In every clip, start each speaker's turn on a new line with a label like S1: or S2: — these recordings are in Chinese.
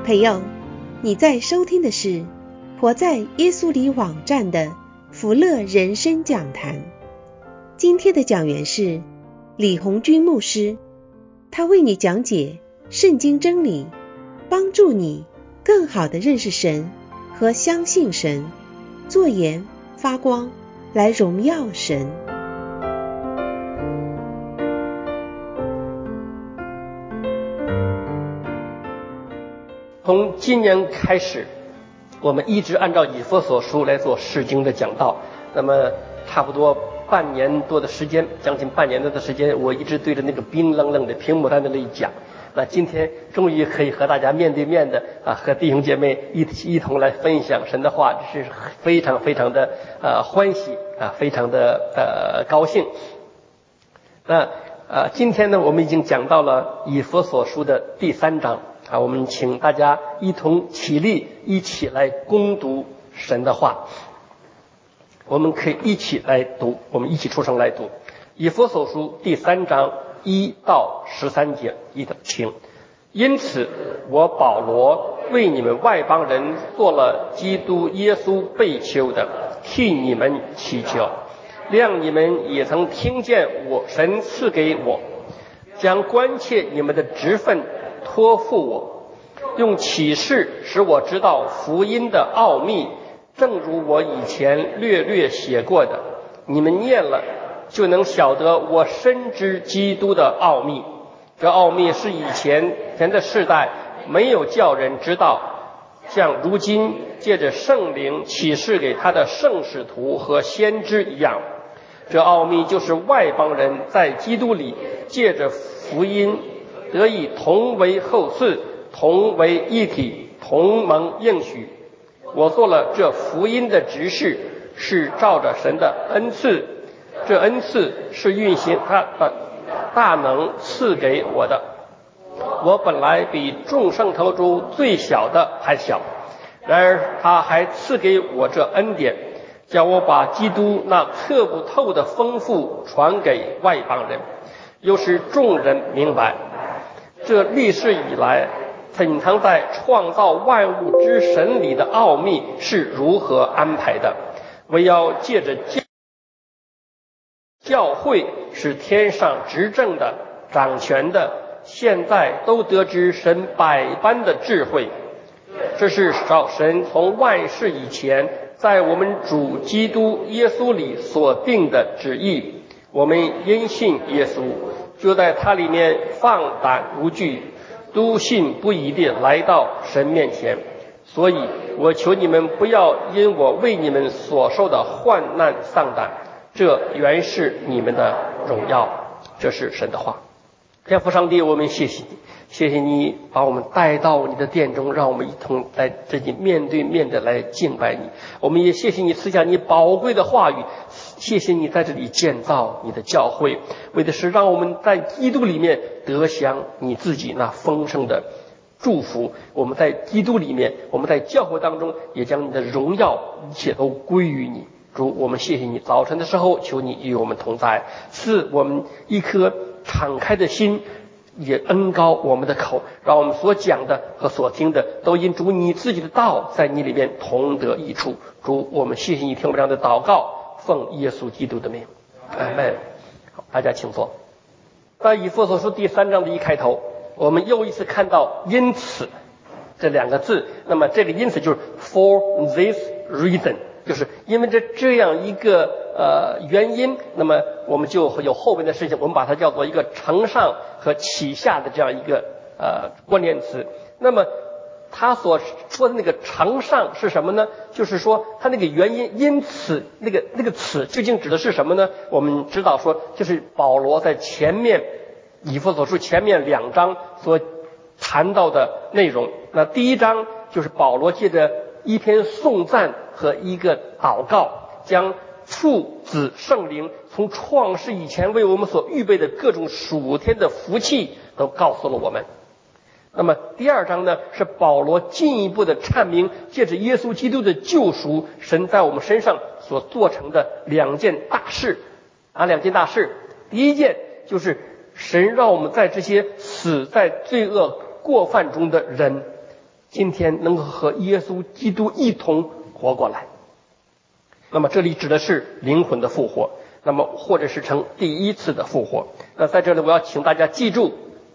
S1: 朋友，你在收听的是活在耶稣里网站的福乐人生讲坛。今天的讲员是李红军牧师，他为你讲解圣经真理，帮助你更好地认识神和相信神，做盐发光来荣耀神。
S2: 从今年开始，我们一直按照以弗所书来做释经的讲道。那么差不多半年多的时间，将近半年多的时间，我一直对着那个冰冷冷的屏幕在那里讲。那今天终于可以和大家面对面的和弟兄姐妹一同来分享神的话，这是非常非常的欢喜非常的高兴。那今天呢，我们已经讲到了以弗所书的第3章。我们请大家一同起立，一起来攻读神的话。我们可以一起来读，我们一起出声来读以弗所书第3章1到13节，一同听。因此我保罗为你们外邦人做了基督耶稣被囚的，替你们祈求，谅你们也曾听见我神赐给我，将关切你们的职分托付我，用启示使我知道福音的奥秘，正如我以前略略写过的，你们念了就能晓得我深知基督的奥秘。这奥秘是以前的世代没有叫人知道，像如今借着圣灵启示给他的圣使徒和先知一样。这奥秘就是外邦人在基督里借着福音得以同为后嗣，同为一体，同蒙应许。我做了这福音的执事，是照着神的恩赐，这恩赐是运行他的大能赐给我的。我本来比众圣徒中最小的还小，然而他还赐给我这恩典，叫我把基督那测不透的丰富传给外邦人，又使众人明白这历世以来隐藏在创造万物之神里的奥秘是如何安排的，为要借着教会是天上执政的掌权的，现在都得知神百般的智慧。这是照神从万世以前在我们主基督耶稣里所定的旨意，我们因信耶稣就在他里面放胆无惧，笃信不疑地来到神面前。所以我求你们不要因我为你们所受的患难丧胆，这原是你们的荣耀。这是神的话。天父上帝，我们谢谢你，谢谢你把我们带到你的殿中，让我们一同来这里面对面的来敬拜你。我们也谢谢你赐下你宝贵的话语，谢谢你在这里建造你的教会，为的是让我们在基督里面得享你自己那丰盛的祝福。我们在基督里面，我们在教会当中也将你的荣耀一切都归于你。主，我们谢谢你，早晨的时候求你与我们同在，赐我们一颗敞开的心，也恩膏我们的口，让我们所讲的和所听的都因主你自己的道在你里面同得益处。主，我们谢谢你听我们这样的祷告，奉耶稣基督的名，阿们。好，大家请坐。在以弗所书第3章的一开头，我们又一次看到因此这2个字。那么这个因此就是 for this reason， 就是因为这样一个原因，那么我们就有后面的事情，我们把它叫做一个承上和启下的这样一个关键词。那么他所说的那个承上是什么呢？就是说他那个原因，因此那个词究竟指的是什么呢？我们知道说，就是保罗在前面以弗所书前面2章所谈到的内容。那第1章就是保罗借着一篇颂赞和一个祷告，将父子圣灵从创世以前为我们所预备的各种属天的福气都告诉了我们。那么第2章呢，是保罗进一步的阐明借着耶稣基督的救赎，神在我们身上所做成的2件大事。2件大事，第一件就是神让我们在这些死在罪恶过犯中的人， 今天能够和耶稣基督一同活过来。那么这里指的是灵魂的复活，那么或者是称第一次的复活。那在这里我要请大家记住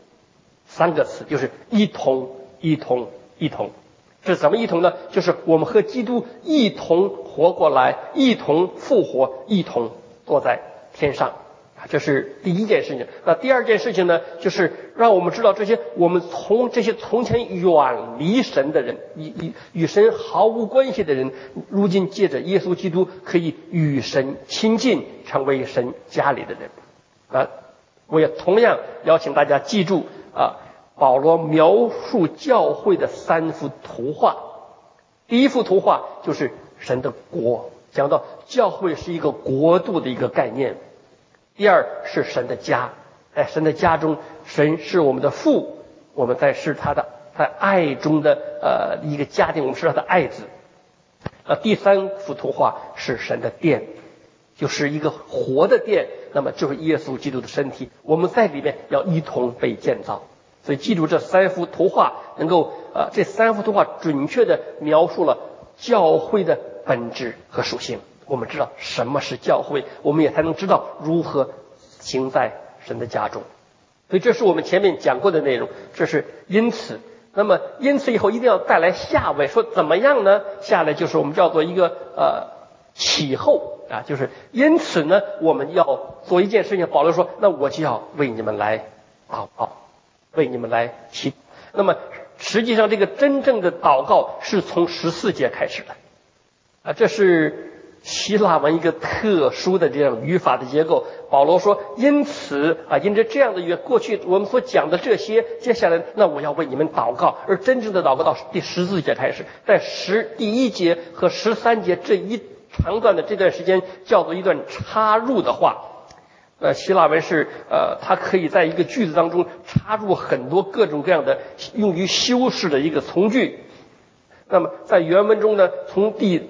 S2: 3个词，就是一同一同一同。是怎么一同呢？就是我们和基督一同活过来，一同复活，一同坐在天上。这是第一件事情。那第二件事情呢，就是让我们知道这些我们这些从前远离神的人，与神毫无关系的人，如今借着耶稣基督可以与神亲近，成为神家里的人。我也同样邀请大家记住保罗描述教会的3幅图画。第一幅图画就是神的国，讲到教会是一个国度的一个概念。第二是神的家，在神的家中，神是我们的父，我们是他的在爱中的一个家庭，我们是他的爱子。第3幅图画是神的殿，就是一个活的殿，那么就是耶稣基督的身体，我们在里面要一同被建造。所以记住这3幅图画，能够这3幅图画准确的描述了教会的本质和属性。我们知道什么是教会，我们也才能知道如何行在神的家中。所以这是我们前面讲过的内容，这是因此。那么因此以后一定要带来下文，说怎么样呢？下来就是我们叫做一个起后就是因此呢，我们要做一件事情。保罗说，那我就要为你们来祷告，为你们来祈祷。那么实际上这个真正的祷告是从14节开始的这是希腊文一个特殊的这样语法的结构。保罗说，因此因着这样的语言，过去我们所讲的这些，接下来那我要为你们祷告。而真正的祷告到第14节开始，在第1节和13节这一长段的这段时间叫做一段插入的话。希腊文是它可以在一个句子当中插入很多各种各样的用于修饰的一个从句。那么在原文中呢，从第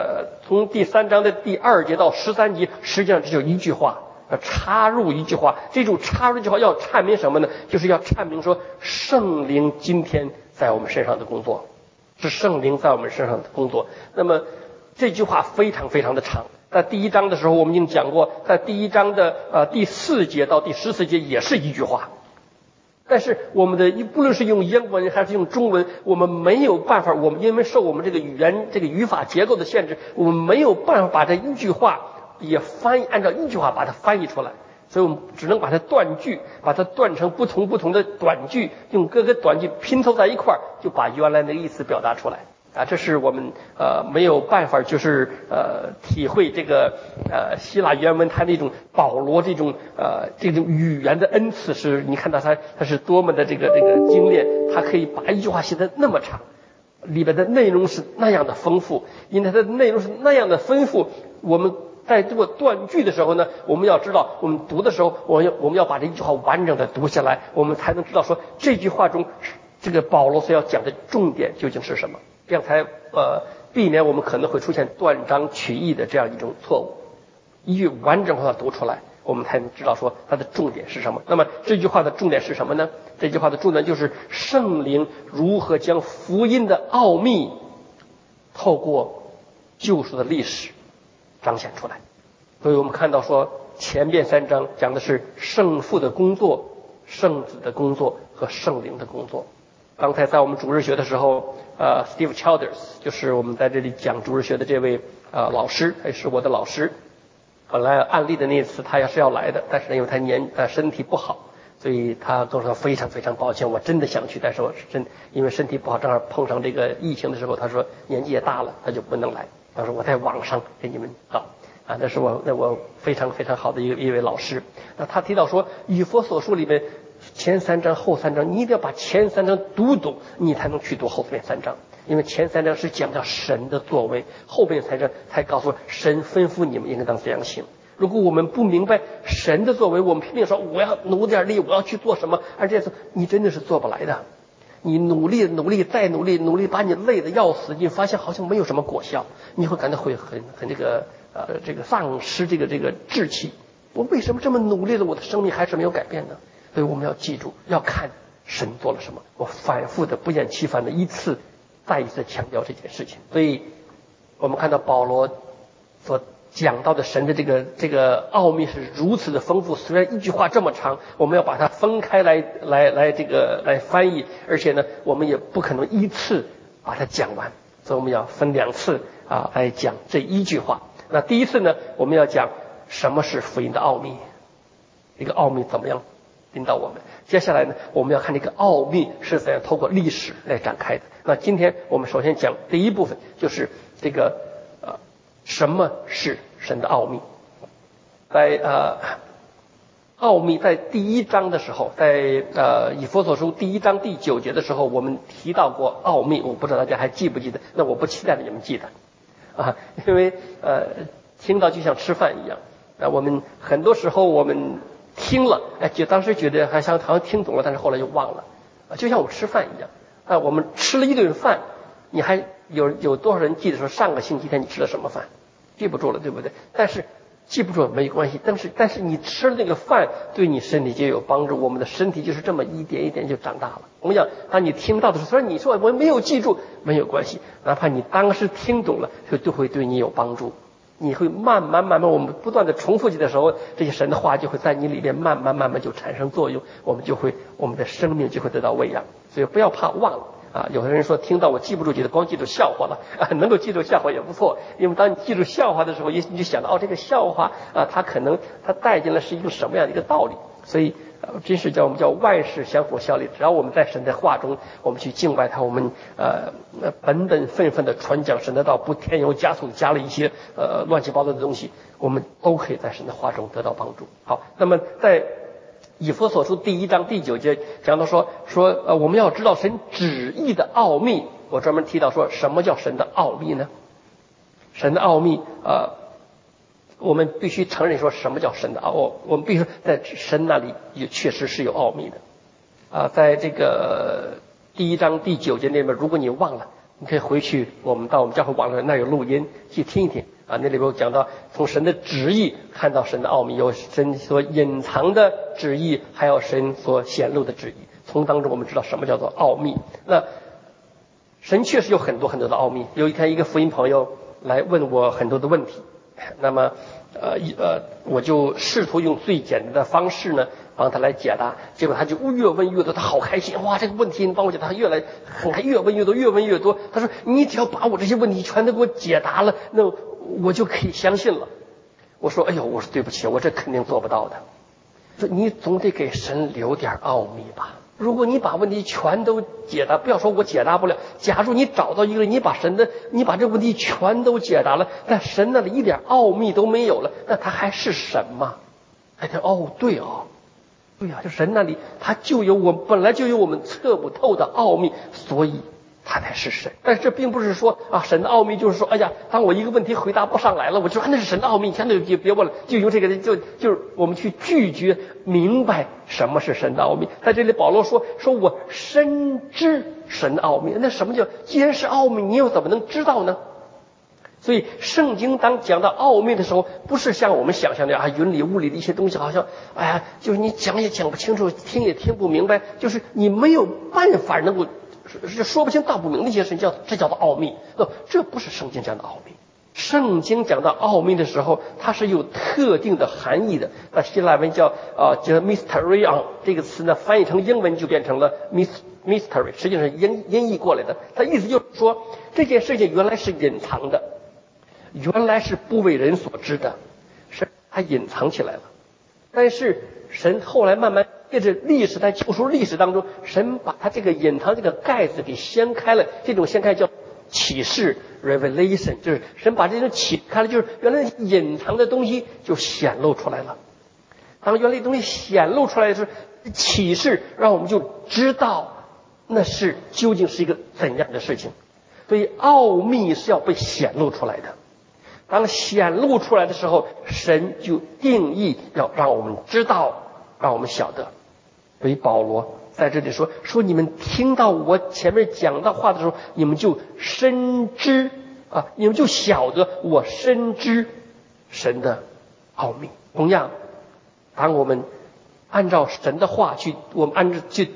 S2: 3章的第2节到13节，实际上这就一句话，插入一句话。这种插入一句话要阐明什么呢？就是要阐明说圣灵今天在我们身上的工作，是圣灵在我们身上的工作。那么这句话非常非常的长。在第1章的时候我们已经讲过，在第1章的第4节到第14节也是一句话。但是我们的不论是用英文还是用中文，我们没有办法，我们因为受我们这个语法结构的限制，我们没有办法把这一句话也按照一句话把它翻译出来，所以我们只能把它断句，把它断成不同的短句，用各个短句拼凑在一块儿，就把原来的意思表达出来。这是我们没有办法就是体会这个希腊原文它那种保罗这种语言的恩赐，是你看到它是多么的这个精炼，它可以把一句话写得那么长，里边的内容是那样的丰富。因为它的内容是那样的丰富，我们在做断句的时候呢，我们要知道我们读的时候我们要把这一句话完整的读下来，我们才能知道说这句话中这个保罗所要讲的重点究竟是什么，这样才避免我们可能会出现断章取义的这样一种错误。一句完整话读出来，我们才能知道说它的重点是什么。那么这句话的重点是什么呢？这句话的重点就是圣灵如何将福音的奥秘透过救赎的历史彰显出来。所以我们看到说前面3章讲的是圣父的工作、圣子的工作和圣灵的工作。刚才在我们主日学的时候Steve Childers 就是我们在这里讲主日学的这位老师，也是我的老师。本来案例的那次他是要来的，但是因为他身体不好，所以他跟我说非常非常抱歉，我真的想去，但是我因为身体不好，正好碰上这个疫情的时候，他说年纪也大了，他就不能来。他说我在网上给你们找那是我非常非常好的一位老师。那他提到说以弗所书里面前3章后3章，你一定要把前3章读懂，你才能去读后面3章。因为前3章是讲到神的作为，后面3章才告诉神吩咐你们应该当这样行。如果我们不明白神的作为，我们拼命说我要努点力，我要去做什么，而这次你真的是做不来的。你努力再努力，把你累得要死，你发现好像没有什么果效，你会感到会很这个丧失这个志气。我为什么这么努力了，我的生命还是没有改变呢？所以我们要记住，要看神做了什么。我反复的不厌其烦的一次再一次强调这件事情。所以我们看到保罗所讲到的神的这个奥秘是如此的丰富，虽然一句话这么长，我们要把它分开来翻译，而且呢，我们也不可能一次把它讲完，所以我们要分2次来讲这1句话。那第一次呢，我们要讲什么是福音的奥秘，这个奥秘怎么样引导我们。接下来呢，我们要看这个奥秘是怎样透过历史来展开的。那今天我们首先讲第一部分，就是这个什么是神的奥秘。在奥秘在第1章的时候，在以弗所书第1章第9节的时候，我们提到过奥秘，我不知道大家还记不记得，那我不期待你们记得因为听到就像吃饭一样。我们很多时候我们听了，就当时觉得好像听懂了，但是后来又忘了，就像我们吃饭一样我们吃了一顿饭，你还有多少人记得说上个星期天你吃了什么饭？记不住了，对不对？但是记不住没关系，但是你吃了那个饭对你身体就有帮助，我们的身体就是这么一点一点就长大了。我想当你听到的时候，虽然你说我没有记住，没有关系，哪怕你当时听懂了，就会对你有帮助。你会慢慢我们不断的重复起的时候，这些神的话就会在你里面慢慢就产生作用，我们的生命就会得到喂养。所以不要怕忘了有的人说听到我记不住，觉得光记住笑话了能够记住笑话也不错，因为当你记住笑话的时候，也许你就想到这个笑话它可能它带进来是一个什么样的一个道理。所以真是我们叫万事相互效力，只要我们在神的话中，我们去敬拜他，我们本分的传讲神的道，不添油加醋加了一些乱七八糟的东西，我们都可以在神的话中得到帮助。好，那么在以弗所书第1章第9节讲到说我们要知道神旨意的奥秘。我专门提到说什么叫神的奥秘呢？神的奥秘我们必须承认说什么叫神的我们必须在神那里也确实是有奥秘的在这个第1章第9节那边，如果你忘了，你可以回去到我们教会网上那有录音去听一听那里边讲到从神的旨意看到神的奥秘，有神所隐藏的旨意，还有神所显露的旨意，从当中我们知道什么叫做奥秘。那神确实有很多很多的奥秘。有一天一个福音朋友来问我很多的问题，那么我就试图用最简单的方式呢帮他来解答，结果他就越问越多，他好开心，哇，这个问题你帮我解答，他越问越多。他说你只要把我这些问题全都给我解答了，那我就可以相信了。我说我说对不起，我这肯定做不到的。说你总得给神留点奥秘吧。如果你把问题全都解答，不要说我解答不了，假如你找到一个人，你把这个问题全都解答了，但神那里一点奥秘都没有了，那他还是神吗？对就神那里他本来就有我们测不透的奥秘，所以他才是神。但是这并不是说神的奥秘就是说当我一个问题回答不上来了，我就说那是神的奥秘，千万别问了，就用这个就是我们去拒绝明白什么是神的奥秘。在这里保罗说我深知神的奥秘，那什么叫既然是奥秘，你又怎么能知道呢？所以圣经当讲到奥秘的时候，不是像我们想象的云里雾里的一些东西，好像就是你讲也讲不清楚，听也听不明白，就是你没有办法能够说不清道不明的一些事情，这叫做奥秘。这不是圣经讲的奥秘。圣经讲到奥秘的时候，它是有特定的含义的。那希腊文叫mysterion 这个词呢，翻译成英文就变成了 mystery， 实际上是音译过来的。它意思就是说这件事情原来是隐藏的，原来是不为人所知的，是它隐藏起来了。但是神后来慢慢借着历史，在救赎历史当中，神把他这个隐藏这个盖子给掀开了，这种掀开叫启示 revelation， 就是神把这种启开了，就是原来隐藏的东西就显露出来了。当原来的东西显露出来的时候，启示让我们就知道那是究竟是一个怎样的事情。所以奥秘是要被显露出来的。当显露出来的时候，神就定义要让我们知道，让我们晓得。所以保罗在这里说你们听到我前面讲的话的时候，你们就深知你们就晓得我深知神的奥秘。同样，当我们按照神的话去读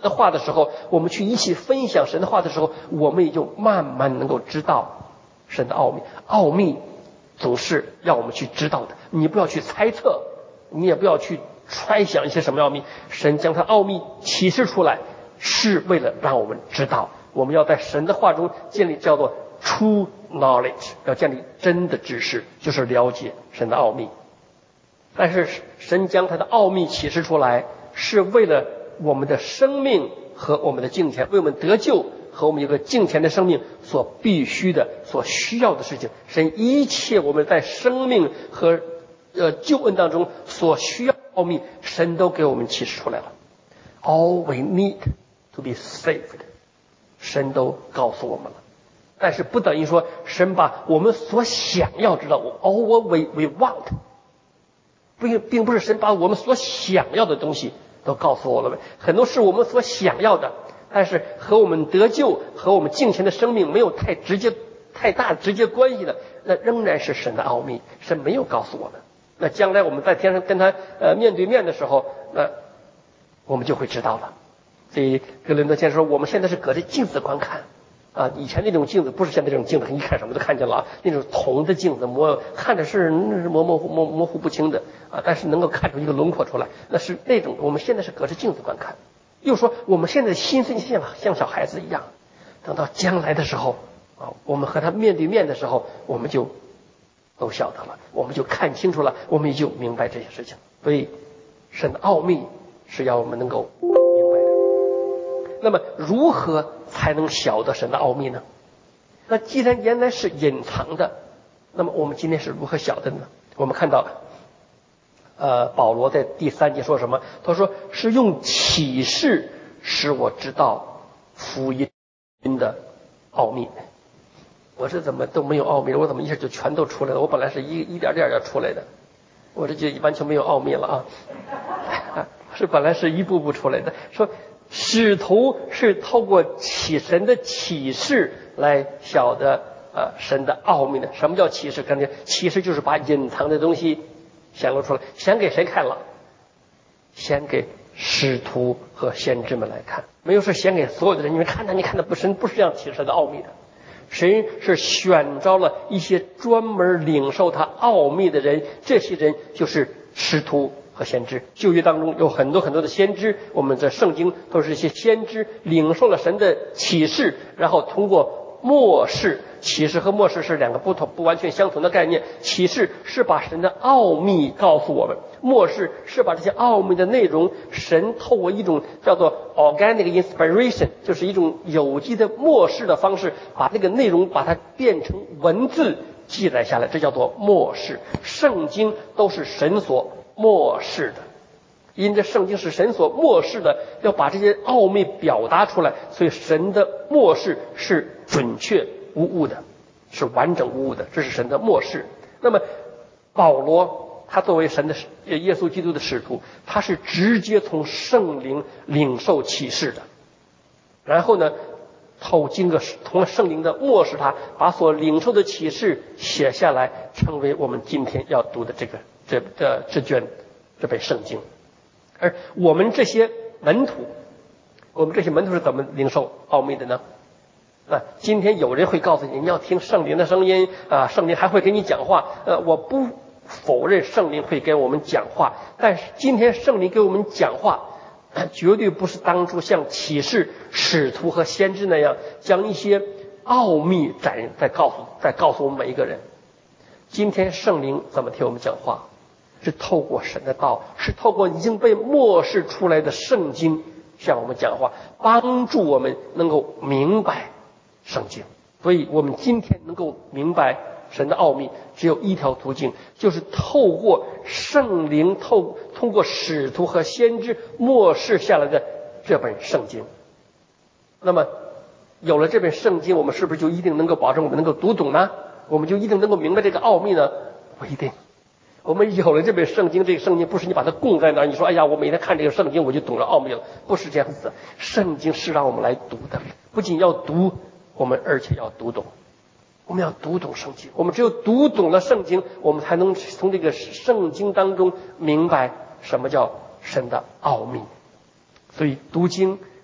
S2: 的话的时候，我们去一起分享神的话的时候，我们也就慢慢能够知道神的奥秘。奥秘总是要我们去知道的，你不要去猜测，你也不要去揣想一些什么奥秘。神将他奥秘启示出来，是为了让我们知道，我们要在神的话中建立叫做 true knowledge， 要建立真的知识，就是了解神的奥秘。但是神将他的奥秘启示出来，是为了我们的生命和我们的敬虔，为我们得救和我们有个敬虔的生命所必须的、所需要的事情。神一切我们在生命和救恩当中所需要的奥秘，神都给我们启示出来了。All we need to be saved， 神都告诉我们了。但是不等于说神把我们所想要知道 all we want， 并不是神把我们所想要的东西都告诉我了。很多是我们所想要的，但是和我们得救和我们敬虔的生命没有太大直接关系的，那仍然是神的奥秘，神没有告诉我们。那将来我们在天上跟他面对面的时候，那我们就会知道了。所以哥林多先生说，我们现在是隔着镜子观看啊，以前那种镜子不是现在这种镜子，一看什么都看见了啊，那种铜的镜子看着是模糊不清的啊，但是能够看出一个轮廓出来，那是那种我们现在是隔着镜子观看。又说我们现在心思像小孩子一样，等到将来的时候啊，我们和他面对面的时候，我们就都晓得了，我们就看清楚了，我们也就明白这些事情。所以神的奥秘是要我们能够明白的。那么如何才能晓得神的奥秘呢？那既然原来是隐藏的，那么我们今天是如何晓得呢？我们看到保罗在第3节说什么？他说是用启示使我知道福音的奥秘。我这怎么都没有奥秘了？我怎么一下就全都出来了？我本来是一点点要出来的，我这就完全没有奥秘了啊！是本来是一步步出来的。说使徒是透过神的启示来晓得神的奥秘的。什么叫启示？感觉启示就是把隐藏的东西显露出来。显给谁看了？显给使徒和先知们来看，没有说显给所有的人。你们看的神不是这样启示的奥秘的。神是选召了一些专门领受他奥秘的人，这些人就是使徒和先知。旧约当中有很多的先知，我们的圣经都是一些先知领受了神的启示，然后通过默示。启示和默示是两个不完全相同的概念。启示是把神的奥秘告诉我们，默示是把这些奥秘的内容，神透过一种叫做 organic inspiration， 就是一种有机的默示的方式，把那个内容把它变成文字记载下来，这叫做默示。圣经都是神所默示的，因着圣经是神所默示的，要把这些奥秘表达出来，所以神的默示是准确无误的，是完整无误的，这是神的默示。那么保罗他作为神的耶稣基督的使徒，他是直接从圣灵领受启示的，然后呢经过从圣灵的默示，他把所领受的启示写下来，成为我们今天要读的这本圣经。而我们这些门徒是怎么领受奥秘的呢？今天有人会告诉你，你要听圣灵的声音啊，圣灵还会给你讲话。我不否认圣灵会给我们讲话，但是今天圣灵给我们讲话，绝对不是当初像启示使徒和先知那样，将一些奥秘再告诉我们每一个人。今天圣灵怎么替我们讲话？是透过神的道，是透过已经被默示出来的圣经向我们讲话，帮助我们能够明白圣经。所以我们今天能够明白神的奥秘，只有一条途径，就是透过圣灵通过使徒和先知默示下来的这本圣经。那么有了这本圣经，我们是不是就一定能够保证我们能够读懂呢？我们就一定能够明白这个奥秘呢？不一定。我们有了这本圣经，这个圣经不是你把它供在那儿，你说哎呀我每天看这个圣经我就懂了奥秘了，不是这样子的。圣经是让我们来读的，不仅要读，我们而且要读懂。我们要读懂圣经，我们只有读懂了圣经，我们才能从这个圣经当中明白什么叫神的奥秘。所以读经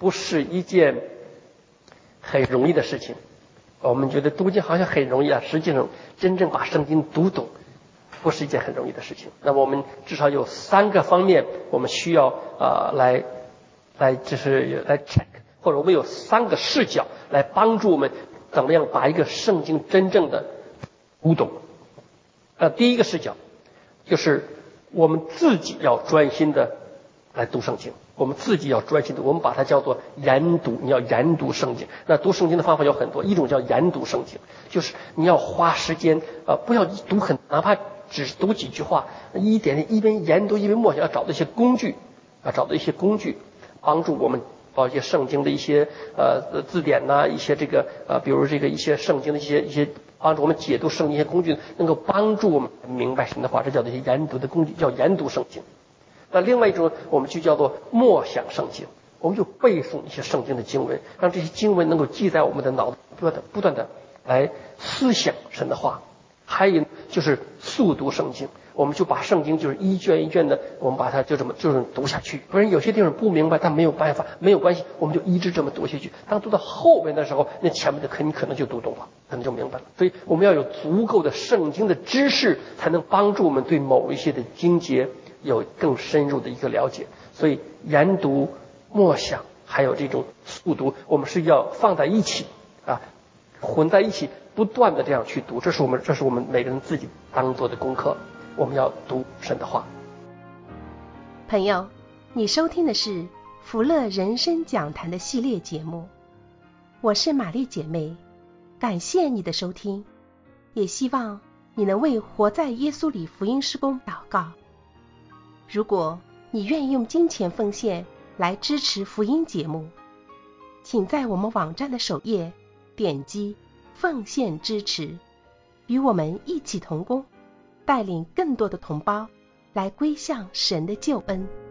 S2: 不是一件很容易的事情。我们觉得读经好像很容易啊，实际上真正把圣经读懂不是一件很容易的事情。那么我们至少有3个方面我们需要来 check， 或者我们有3个视角来帮助我们怎么样把一个圣经真正的读懂。第一个视角就是我们自己要专心的来读圣经，我们自己要专心的，我们把它叫做研读。你要研读圣经，那读圣经的方法有很多，一种叫研读圣经，就是你要花时间不要读哪怕只是读几句话，一边研读一边默想，要找到一些工具帮助我们把一些圣经的一些字典呐，一些比如一些圣经的一些帮助我们解读圣经一些工具，能够帮助我们明白神的话，这叫做一些研读的工具，叫研读圣经。那另外一种我们就叫做默想圣经，我们就背诵一些圣经的经文，让这些经文能够记在我们的脑子，不断的来思想神的话。还有就是速读圣经，我们就把圣经就是一卷一卷的，我们把它就这么读下去。不然有些地方不明白，但没有办法，没有关系，我们就一直这么读下去。当读到后面的时候，那前面的你可能就读懂了，可能就明白了。所以我们要有足够的圣经的知识，才能帮助我们对某一些的经节有更深入的一个了解。所以研读、默想还有这种速读，我们是要放在一起混在一起，不断的这样去读。这是我们每个人自己当做的功课，我们要读神的话。
S1: 朋友，你收听的是福乐人生讲坛的系列节目，我是玛丽姐妹，感谢你的收听，也希望你能为活在耶稣里福音事工祷告。如果你愿意用金钱奉献来支持福音节目，请在我们网站的首页点击奉献支持，与我们一起同工，带领更多的同胞来归向神的救恩。